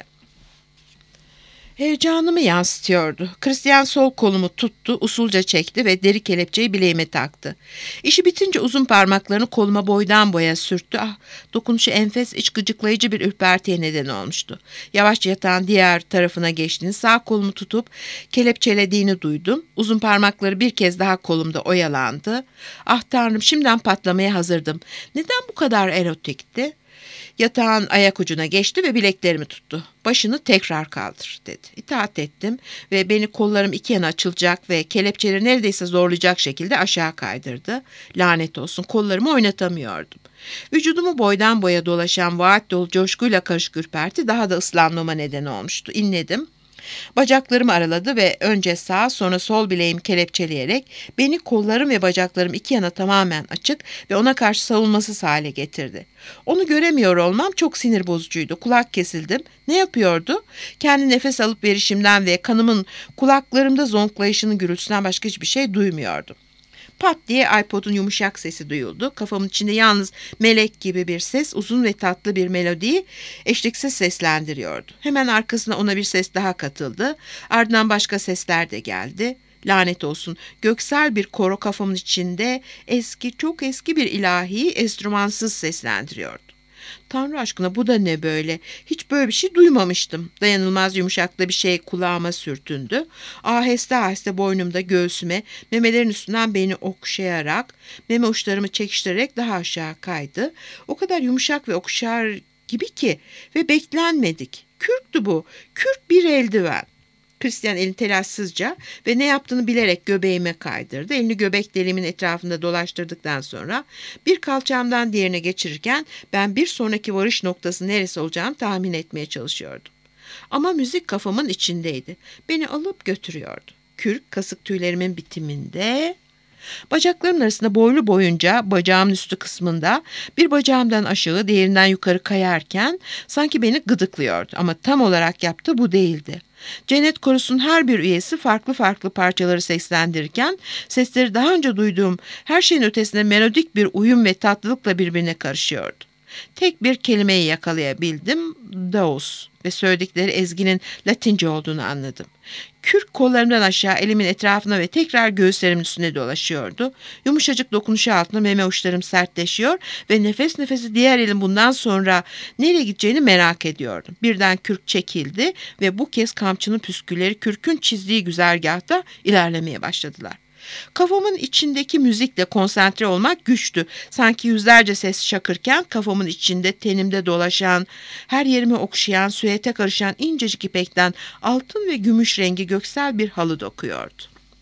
Heyecanımı yansıtıyordu. Christian sol kolumu tuttu, usulca çekti ve deri kelepçeyi bileğime taktı. İşi bitince uzun parmaklarını koluma boydan boya sürttü. Ah, dokunuşu enfes, iç gıcıklayıcı bir ürpertiye neden olmuştu. Yavaşça yatağın diğer tarafına geçtiğini, sağ kolumu tutup kelepçelediğini duydum. Uzun parmakları bir kez daha kolumda oyalandı. Ah Tanrım, şimdiden patlamaya hazırdım. Neden bu kadar erotikti? Yatağın ayak ucuna geçti ve bileklerimi tuttu. Başını tekrar kaldır dedi. İtaat ettim ve beni kollarım iki yana açılacak ve kelepçeleri neredeyse zorlayacak şekilde aşağı kaydırdı. Lanet olsun, kollarımı oynatamıyordum. Vücudumu boydan boya dolaşan vaat dolu coşkuyla karışık ürperti daha da ıslanmama neden olmuştu. İnledim. Bacaklarımı araladı ve önce sağ sonra sol bileğimi kelepçeleyerek beni kollarım ve bacaklarım iki yana tamamen açık ve ona karşı savunmasız hale getirdi. Onu göremiyor olmam çok sinir bozucuydu. Kulak kesildim. Ne yapıyordu? Kendi nefes alıp verişimden ve kanımın kulaklarımda zonklayışının gürültüsünden başka hiçbir şey duymuyordum. Pat diye iPod'un yumuşak sesi duyuldu. Kafamın içinde yalnız melek gibi bir ses uzun ve tatlı bir melodiyi eşliksiz seslendiriyordu. Hemen arkasına ona bir ses daha katıldı. Ardından başka sesler de geldi. Lanet olsun, göksel bir koro kafamın içinde eski, çok eski bir ilahiyi enstrümansız seslendiriyordu. Tanrı aşkına, bu da ne böyle? Hiç böyle bir şey duymamıştım. Dayanılmaz yumuşakta bir şey kulağıma sürtündü. Aheste aheste boynumda göğsüme, memelerin üstünden beni okşayarak, meme uçlarımı çekiştirerek daha aşağı kaydı. O kadar yumuşak ve okşar gibi ki ve beklenmedik. Kürktü bu. Kürk bir eldiven. Christian elini telaşsızca ve ne yaptığını bilerek göbeğime kaydırdı. Elini göbek deliğimin etrafında dolaştırdıktan sonra bir kalçamdan diğerine geçirirken ben bir sonraki varış noktası neresi olacağını tahmin etmeye çalışıyordum. Ama müzik kafamın içindeydi. Beni alıp götürüyordu. Kürk kasık tüylerimin bitiminde, bacaklarımın arasında boylu boyunca bacağımın üstü kısmında bir bacağımdan aşağı diğerinden yukarı kayarken sanki beni gıdıklıyordu ama tam olarak yaptığı bu değildi. Cennet Korosu'nun her bir üyesi farklı farklı parçaları seslendirirken sesleri daha önce duyduğum her şeyin ötesinde melodik bir uyum ve tatlılıkla birbirine karışıyordu. Tek bir kelimeyi yakalayabildim, Daos, ve söyledikleri ezginin Latince olduğunu anladım. Kürk kollarımdan aşağı elimin etrafına ve tekrar göğüslerimin üstüne dolaşıyordu. Yumuşacık dokunuşu altında meme uçlarım sertleşiyor ve nefes nefesi diğer elim bundan sonra nereye gideceğini merak ediyordum. Birden kürk çekildi ve bu kez kamçının püskülleri kürkün çizdiği güzergahta ilerlemeye başladılar. Kafamın içindeki müzikle konsantre olmak güçtü. Sanki yüzlerce ses şakırken kafamın içinde tenimde dolaşan, her yerimi okşayan, süete karışan incecik ipekten altın ve gümüş rengi göksel bir halı dokuyordu.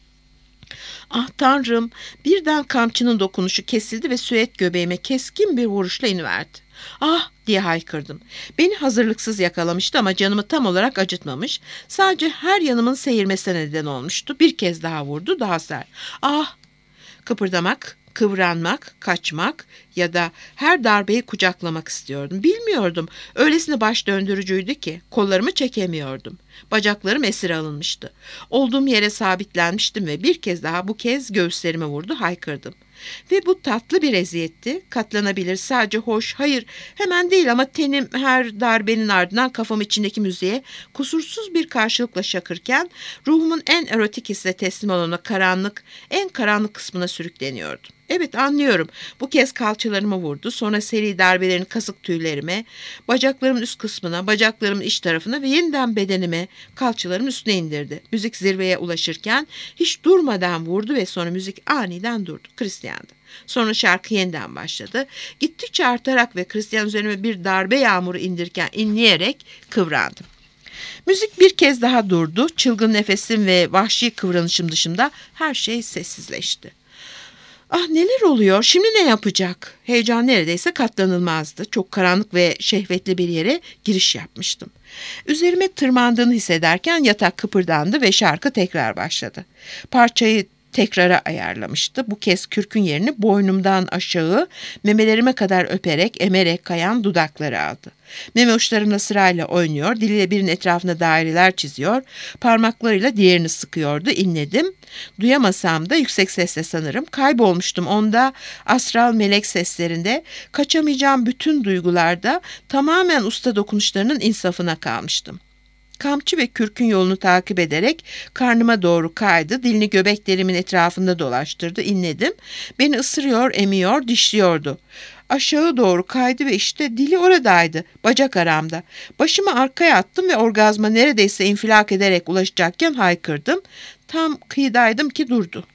Ah Tanrım, birden kamçının dokunuşu kesildi ve süet göbeğime keskin bir vuruşla iniverdi. Ah diye haykırdım. Beni hazırlıksız yakalamıştı ama canımı tam olarak acıtmamış. Sadece her yanımın seyirmesine neden olmuştu. Bir kez daha vurdu, daha sert. Ah! Kıpırdamak, kıvranmak, kaçmak ya da her darbeyi kucaklamak istiyordum. Bilmiyordum. Öylesine baş döndürücüydü ki kollarımı çekemiyordum. Bacaklarım esir alınmıştı. Olduğum yere sabitlenmiştim ve bir kez daha bu kez göğüslerime vurdu, haykırdım. Ve bu tatlı bir eziyetti. Katlanabilir, sadece hoş, hayır hemen değil ama tenim her darbenin ardından kafam içindeki müziğe kusursuz bir karşılıkla şakırken ruhumun en erotik hisle teslim olana karanlık, en karanlık kısmına sürükleniyordum. Evet, anlıyorum. Bu kez kalçalarıma vurdu. Sonra seri darbelerini kasık tüylerime, bacaklarımın üst kısmına, bacaklarımın iç tarafına ve yeniden bedenime, kalçalarımın üstüne indirdi. Müzik zirveye ulaşırken hiç durmadan vurdu ve sonra müzik aniden durdu. Christian'dı. Sonra şarkı yeniden başladı. Gittikçe artarak ve Christian üzerime bir darbe yağmuru indirken inleyerek kıvrandım. Müzik bir kez daha durdu. Çılgın nefesim ve vahşi kıvranışım dışında her şey sessizleşti. Ah, neler oluyor? Şimdi ne yapacak? Heyecan neredeyse katlanılmazdı. Çok karanlık ve şehvetli bir yere giriş yapmıştım. Üzerime tırmandığını hissederken yatak kıpırdandı ve şarkı tekrar başladı. Parçayı tekrara ayarlamıştı. Bu kez kürkün yerini boynumdan aşağı memelerime kadar öperek, emerek kayan dudakları aldı. Meme uçlarımla sırayla oynuyor, diliyle birinin etrafında daireler çiziyor, parmaklarıyla diğerini sıkıyordu. İnledim. Duyamasam da yüksek sesle sanırım. Kaybolmuştum onda, astral melek seslerinde, kaçamayacağım bütün duygularda, tamamen usta dokunuşlarının insafına kalmıştım. Kamçı ve kürkün yolunu takip ederek karnıma doğru kaydı. Dilini göbeklerimin etrafında dolaştırdı. İnledim. Beni ısırıyor, emiyor, dişliyordu. Aşağı doğru kaydı ve işte dili oradaydı. Bacak aramda. Başımı arkaya attım ve orgazma neredeyse infilak ederek ulaşacakken haykırdım. Tam kıyıdaydım ki durdu.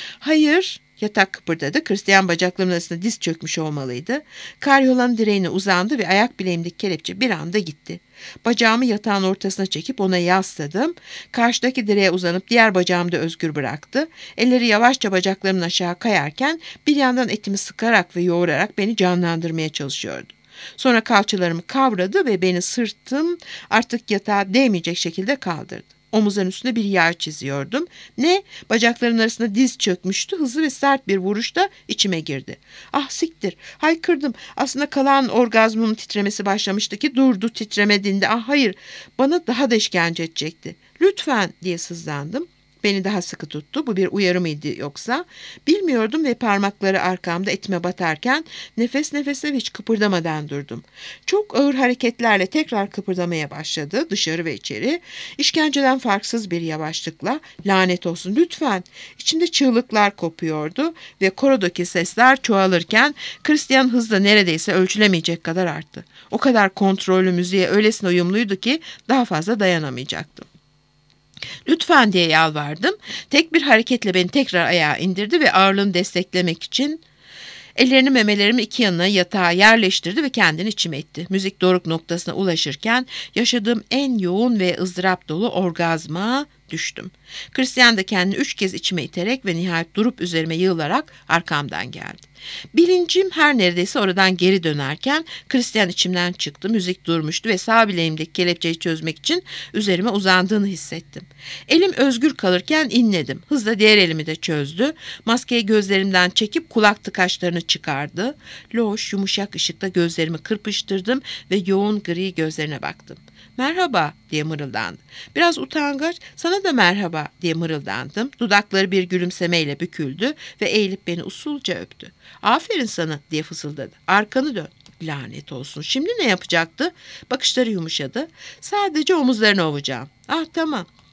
Hayır. Yatak kıpırdadı. Christian bacaklarımın arasında diz çökmüş olmalıydı. Karyolanın direğine uzandı ve ayak bileğimdeki kelepçe bir anda gitti. Bacağımı yatağın ortasına çekip ona yasladım. Karşıdaki direğe uzanıp diğer bacağımı da özgür bıraktı. Elleri yavaşça bacaklarımın aşağı kayarken bir yandan etimi sıkarak ve yoğurarak beni canlandırmaya çalışıyordu. Sonra kalçalarımı kavradı ve beni sırtım artık yatağa değmeyecek şekilde kaldırdı. Omuzların üstünde bir yağ çiziyordum. Ne? Bacaklarının arasında diz çökmüştü. Hızlı ve sert bir vuruşla içime girdi. Ah siktir. Haykırdım. Aslında kalan orgazmımın titremesi başlamıştı ki durdu, titreme dindi. Ah hayır. Bana daha da işkence edecekti. Lütfen diye sızlandım. Beni daha sıkı tuttu. Bu bir uyarı mıydı yoksa? Bilmiyordum ve parmakları arkamda etime batarken nefes nefese hiç kıpırdamadan durdum. Çok ağır hareketlerle tekrar kıpırdamaya başladı, dışarı ve içeri. İşkenceden farksız bir yavaşlıkla, lanet olsun lütfen. İçimde çığlıklar kopuyordu ve korodaki sesler çoğalırken Christian hızla neredeyse ölçülemeyecek kadar arttı. O kadar kontrollü müziğe öylesine uyumluydu ki daha fazla dayanamayacaktım. Lütfen diye yalvardım. Tek bir hareketle beni tekrar ayağa indirdi ve ağırlığını desteklemek için ellerini memelerimin iki yanına yatağa yerleştirdi ve kendini içime etti. Müzik doruk noktasına ulaşırken yaşadığım en yoğun ve ızdırap dolu orgazma düştüm. Christian da kendini üç kez içime iterek ve nihayet durup üzerime yığılarak arkamdan geldi. Bilincim her neredeyse oradan geri dönerken Christian içimden çıktı. Müzik durmuştu ve sağ bileğimdeki kelepçeyi çözmek için üzerime uzandığını hissettim. Elim özgür kalırken inledim. Hızla diğer elimi de çözdü. Maskeyi gözlerimden çekip kulak tıkaçlarını çıkardı. Loş, yumuşak ışıkta gözlerimi kırpıştırdım ve yoğun gri gözlerine baktım. "Merhaba," diye mırıldandı. Biraz utangaç, "Sana da merhaba," diye mırıldandım. Dudakları bir gülümsemeyle büküldü ve eğilip beni usulca öptü. "Aferin sana," diye fısıldadı. "Arkanı dön." Lanet olsun. Şimdi ne yapacaktı? Bakışları yumuşadı. "Sadece omuzlarını ovacağım." "Ah tamam."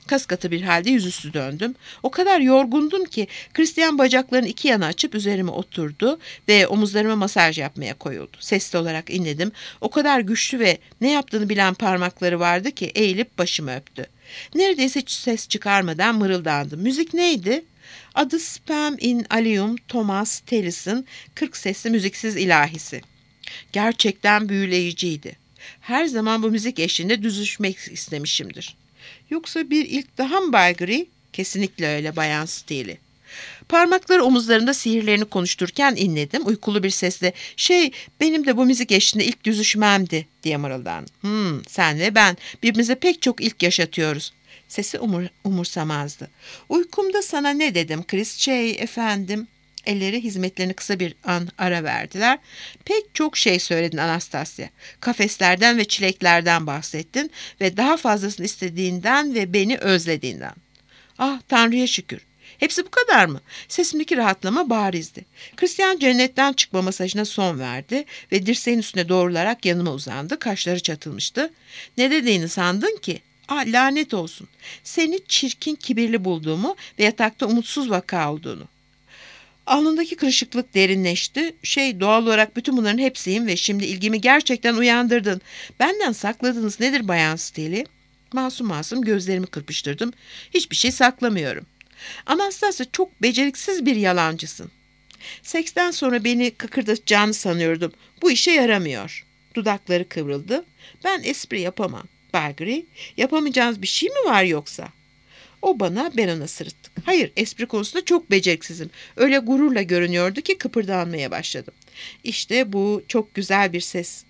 Kaskatı bir halde yüzüstü döndüm. O kadar yorgundum ki Christian bacaklarını iki yana açıp üzerime oturdu ve omuzlarıma masaj yapmaya koyuldu. Sesli olarak inledim. O kadar güçlü ve ne yaptığını bilen parmakları vardı ki eğilip başımı öptü. Neredeyse hiç ses çıkarmadan mırıldandım. Müzik neydi? Adı Spam in Alium Thomas Tellis'in kırk sesli müziksiz ilahisi. Gerçekten büyüleyiciydi. Her zaman bu müzik eşliğinde düzüşmek istemişimdir. Yoksa bir ilk daha mı Bay Gray? Kesinlikle öyle Bayan Steele. Parmakları omuzlarında sihirlerini konuştururken inledim. Uykulu bir sesle şey benim de bu müzik eşliğinde ilk düzüşmemdi diye mırıldandım. Hmm, sen ve ben birbirimize pek çok ilk yaşatıyoruz. Sesi umur, umursamazdı. Uykumda sana ne dedim Chris? Şey efendim. Elleri hizmetlerini kısa bir an ara verdiler. Pek çok şey söyledin Anastasia. Kafeslerden ve çileklerden bahsettin ve daha fazlasını istediğinden ve beni özlediğinden. Ah Tanrı'ya şükür. Hepsi bu kadar mı? Sesimdeki rahatlama barizdi. Christian cennetten çıkma masajına son verdi ve dirseğin üstüne doğrularak yanıma uzandı. Kaşları çatılmıştı. Ne dediğini sandın ki? Ah lanet olsun. Seni çirkin kibirli bulduğumu ve yatakta umutsuz vaka olduğunu. Alnındaki kırışıklık derinleşti. Şey doğal olarak bütün bunların hepsiyim ve şimdi ilgimi gerçekten uyandırdın. Benden sakladığınız nedir Bayan Steele? Masum masum gözlerimi kırpıştırdım. Hiçbir şey saklamıyorum. Anastasia çok beceriksiz bir yalancısın. Seksten sonra beni kıkırdatacağını sanıyordum. Bu işe yaramıyor. Dudakları kıvrıldı. Ben espri yapamam. Bay Gray, yapamayacağınız bir şey mi var yoksa? O bana, ben ona sırıttık. Hayır, espri konusunda çok beceriksizim. Öyle gururla görünüyordu ki kıpırdanmaya başladım. İşte bu çok güzel bir ses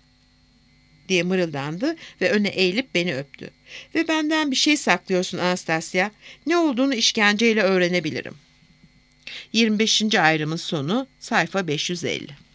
diye mırıldandı ve öne eğilip beni öptü. Ve benden bir şey saklıyorsun Anastasia. Ne olduğunu işkenceyle öğrenebilirim. yirmi beşinci ayrımın sonu sayfa beş yüz elli.